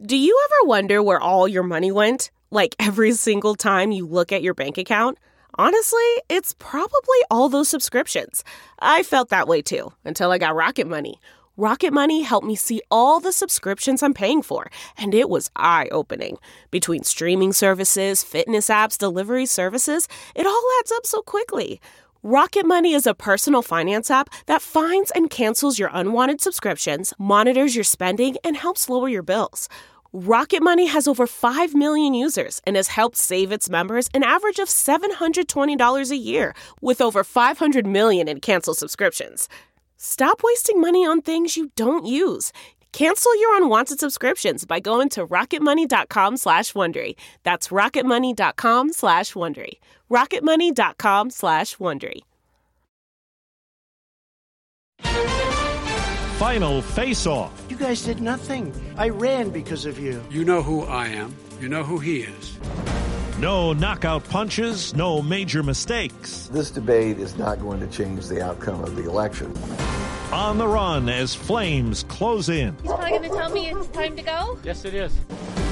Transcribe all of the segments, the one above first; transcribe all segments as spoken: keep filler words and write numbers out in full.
Do you ever wonder where all your money went? Like every single time you look at your bank account? Honestly, it's probably all those subscriptions. I felt that way too, until I got Rocket Money. Rocket Money helped me see all the subscriptions I'm paying for, and it was eye-opening. Between streaming services, fitness apps, delivery services, it all adds up so quickly. Rocket Money is a personal finance app that finds and cancels your unwanted subscriptions, monitors your spending, and helps lower your bills. Rocket Money has over five million users and has helped save its members an average of seven hundred twenty dollars a year, with over five hundred million in canceled subscriptions. Stop wasting money on things you don't use. Cancel your unwanted subscriptions by going to rocketmoney.com slash Wondery. That's rocketmoney.com slash Wondery. rocketmoney.com slash Wondery. Final face-off. You guys did nothing. I ran because of you. You know who I am. You know who he is. No knockout punches, no major mistakes. This debate is not going to change the outcome of the election. On the run as flames close in. He's probably going to tell me it's time to go? Yes, it is.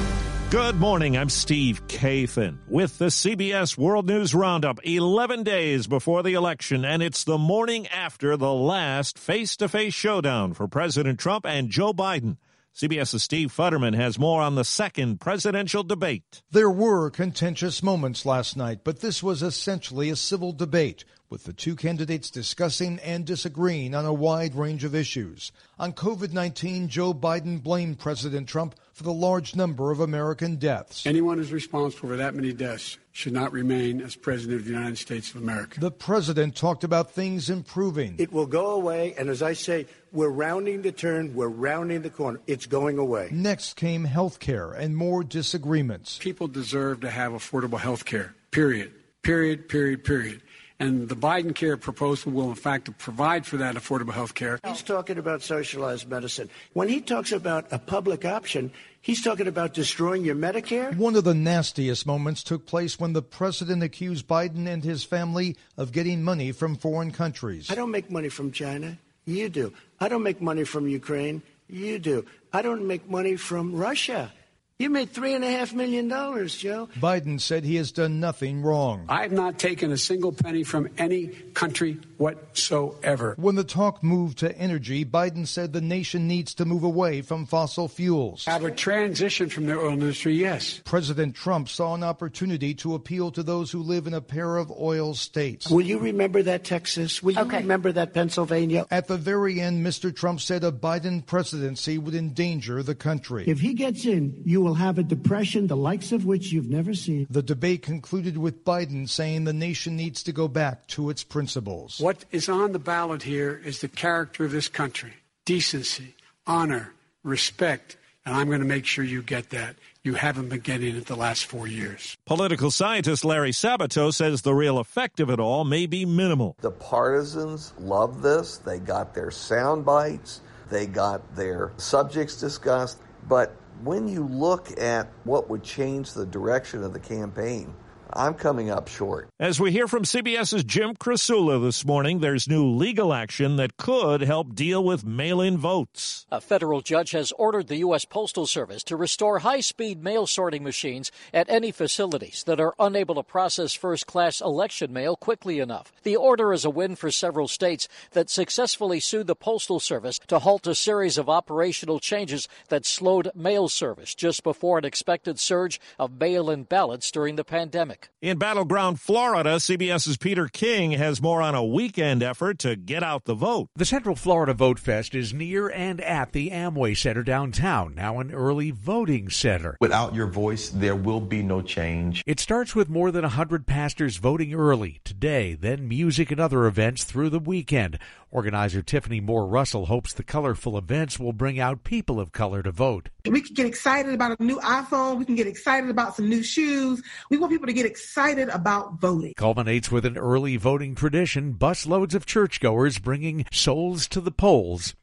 Good morning, I'm Steve Kathan with the C B S World News Roundup, eleven days before the election, and it's the morning after the last face-to-face showdown for President Trump and Joe Biden. CBS's Steve Futterman has more on the second presidential debate. There were contentious moments last night, but this was essentially a civil debate, with the two candidates discussing and disagreeing on a wide range of issues. On covid nineteen, Joe Biden blamed President Trump for the large number of American deaths. Anyone who's responsible for that many deaths should not remain as President of the United States of America. The president talked about things improving. It will go away, and as I say, we're rounding the turn, we're rounding the corner. It's going away. Next came health care and more disagreements. People deserve to have affordable health care, period, period, period, period. And the Biden care proposal will, in fact, provide for that affordable health care. He's talking about socialized medicine. When he talks about a public option, he's talking about destroying your Medicare. One of the nastiest moments took place when the president accused Biden and his family of getting money from foreign countries. I don't make money from China. You do. I don't make money from Ukraine. You do. I don't make money from Russia. You made three and a half million dollars, Joe. Biden said he has done nothing wrong. I have not taken a single penny from any country whatsoever. When the talk moved to energy, Biden said the nation needs to move away from fossil fuels. Have a transition from the oil industry, yes. President Trump saw an opportunity to appeal to those who live in a pair of oil states. Will you remember that, Texas? Will you Okay. remember that, Pennsylvania? At the very end, Mister Trump said a Biden presidency would endanger the country. If he gets in, you will have a depression the likes of which you've never seen. The debate concluded with Biden saying the nation needs to go back to its principles. What is on the ballot here is the character of this country. Decency, honor, respect, and I'm going to make sure you get that. You haven't been getting it the last four years. Political scientist Larry Sabato says the real effect of it all may be minimal. The partisans love this. They got their sound bites. They got their subjects discussed. But when you look at what would change the direction of the campaign, I'm coming up short. As we hear from CBS's Jim Krasula this morning, there's new legal action that could help deal with mail-in votes. A federal judge has ordered the U S. Postal Service to restore high-speed mail sorting machines at any facilities that are unable to process first-class election mail quickly enough. The order is a win for several states that successfully sued the Postal Service to halt a series of operational changes that slowed mail service just before an expected surge of mail-in ballots during the pandemic. In battleground Florida, CBS's Peter King has more on a weekend effort to get out the vote. The Central Florida Vote Fest is near and at the Amway Center downtown, now an early voting center. Without your voice, there will be no change. It starts with more than one hundred pastors voting early today, then music and other events through the weekend. Organizer Tiffany Moore Russell hopes the colorful events will bring out people of color to vote. We can get excited about a new iPhone. We can get excited about some new shoes. We want people to get excited about voting. Culminates with an early voting tradition, busloads of churchgoers bringing souls to the polls.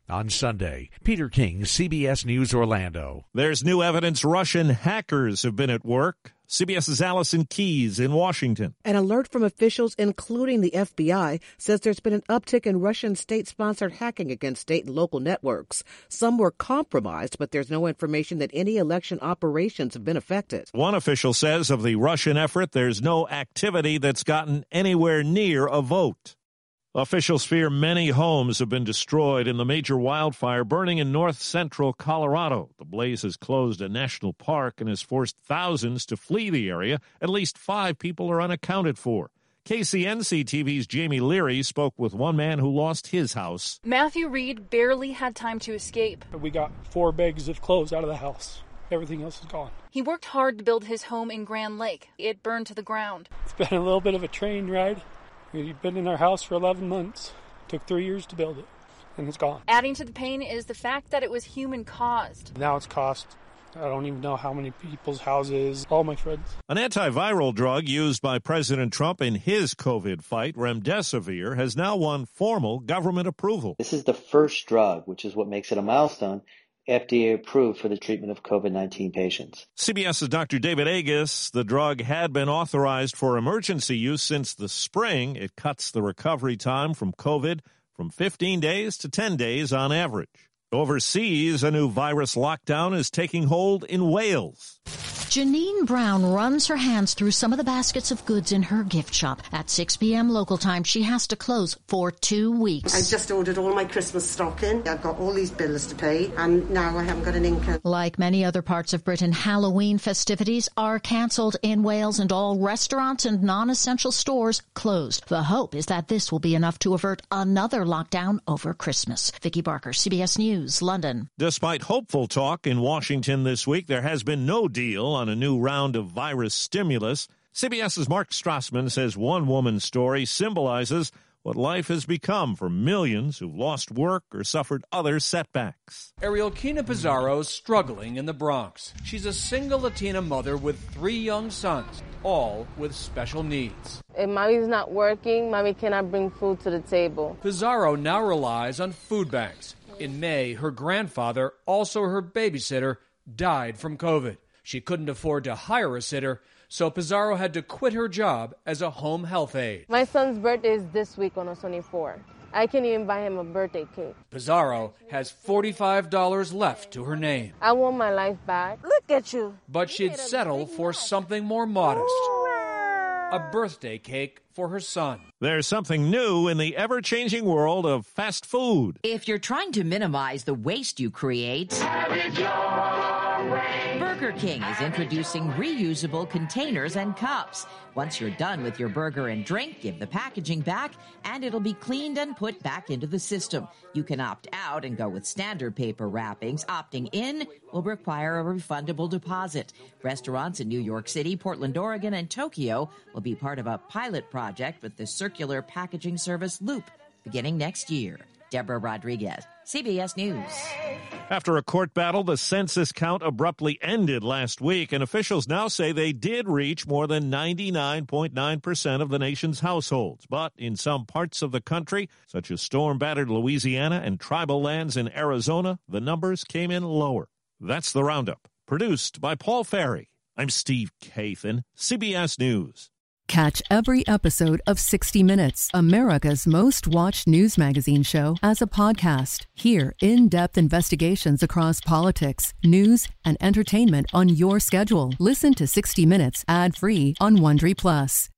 On Sunday, Peter King, C B S News Orlando. There's new evidence Russian hackers have been at work. CBS's Allison Keyes in Washington. An alert from officials, including the F B I, says there's been an uptick in Russian state-sponsored hacking against state and local networks. Some were compromised, but there's no information that any election operations have been affected. One official says of the Russian effort, there's no activity that's gotten anywhere near a vote. Officials fear many homes have been destroyed in the major wildfire burning in north-central Colorado. The blaze has closed a national park and has forced thousands to flee the area. At least five people are unaccounted for. K C N C T V's Jamie Leary spoke with one man who lost his house. Matthew Reed barely had time to escape. We got four bags of clothes out of the house. Everything else is gone. He worked hard to build his home in Grand Lake. It burned to the ground. It's been a little bit of a train ride. We've been in our house for eleven months. Took three years to build it, and it's gone. Adding to the pain is the fact that it was human-caused. Now it's cost, I don't even know how many people's houses, all my friends. An antiviral drug used by President Trump in his COVID fight, remdesivir, has now won formal government approval. This is the first drug, which is what makes it a milestone, F D A approved for the treatment of COVID nineteen patients. CBS's Doctor David Agus. The drug had been authorized for emergency use since the spring. It cuts the recovery time from COVID from fifteen days to ten days on average. Overseas, a new virus lockdown is taking hold in Wales. Janine Brown runs her hands through some of the baskets of goods in her gift shop. At six p.m. local time, she has to close for two weeks. I just ordered all my Christmas stocking. I've got all these bills to pay, and now I haven't got an income. Like many other parts of Britain, Halloween festivities are cancelled in Wales, and all restaurants and non-essential stores closed. The hope is that this will be enough to avert another lockdown over Christmas. Vicky Barker, C B S News, London. Despite hopeful talk in Washington this week, there has been no deal on a new round of virus stimulus. CBS's Mark Strassman says one woman's story symbolizes what life has become for millions who've lost work or suffered other setbacks. Arielkina Pizarro is struggling in the Bronx. She's a single Latina mother with three young sons, all with special needs. If mommy's not working, mommy cannot bring food to the table. Pizarro now relies on food banks. In May, her grandfather, also her babysitter, died from COVID. She couldn't afford to hire a sitter, so Pizarro had to quit her job as a home health aide. My son's birthday is this week on the twenty-fourth. I can't even buy him a birthday cake. Pizarro has forty-five dollars left to her name. I want my life back. Look at you. But she'd settle for something more modest. A birthday cake for her son. There's something new in the ever-changing world of fast food. If you're trying to minimize the waste you create, have it your way. Burger King is introducing reusable containers and cups. Once you're done with your burger and drink, give the packaging back, and it'll be cleaned and put back into the system. You can opt out and go with standard paper wrappings. Opting in will require a refundable deposit. Restaurants in New York City, Portland, Oregon, and Tokyo will be part of a pilot project with the circular packaging service Loop beginning next year. Deborah Rodriguez, C B S News. After a court battle, the census count abruptly ended last week, and officials now say they did reach more than ninety-nine point nine percent of the nation's households. But in some parts of the country, such as storm-battered Louisiana and tribal lands in Arizona, the numbers came in lower. That's the Roundup, produced by Paul Ferry. I'm Steve Kathan, C B S News. Catch every episode of sixty minutes, America's most watched news magazine show, as a podcast. Hear in-depth investigations across politics, news, and entertainment on your schedule. Listen to sixty minutes ad-free on Wondery Plus.